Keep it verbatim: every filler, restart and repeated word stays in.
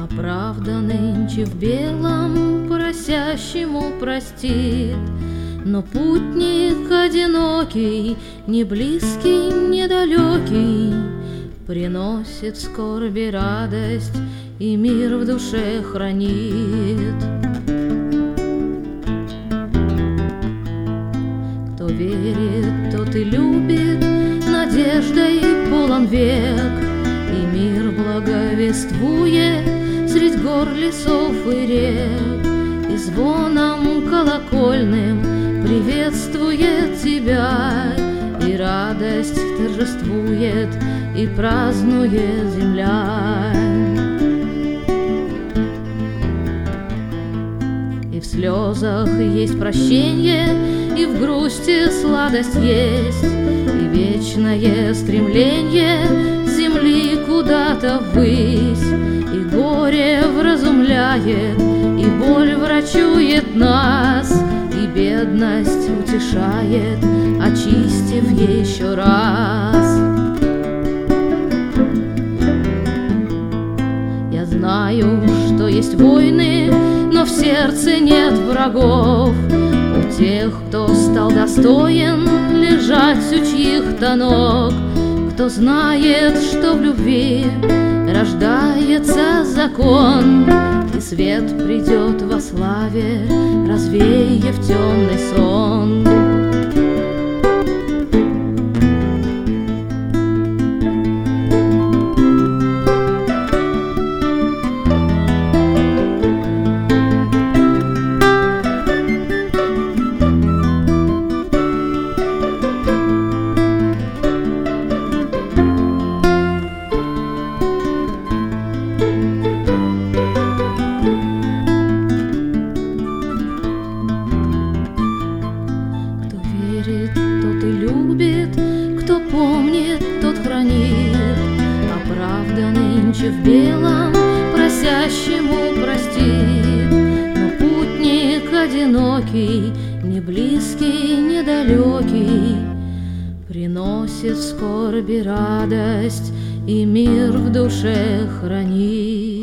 правда нынче в белом просящему простит, но путник одинокий, не близкий, не далекий, приносит скорби радость и мир в душе хранит. Кто верит, тот и любит, надеждой полон век, и мир благовествует средь гор, лесов и рек, и звоном колокольным приветствует тебя, и радость торжествует, и празднует земля. И в слезах есть прощение, и в грусти сладость есть, и вечное стремление земли куда-то ввысь, и горе вразумляет, и боль врачует нас, и бедность утешает, очистив еще раз. Я знаю, что есть войны, но в сердце нет врагов, у тех, кто стал достоин лежать у чьих-то ног, кто знает, что в любви рождается закон, и свет придет во славе, развеяв темный сон. Тот и любит, кто помнит, тот хранит, а правда нынче в белом просящему простит. Но путник одинокий, не близкий, не далекий, приносит в скорби радость и мир в душе хранит.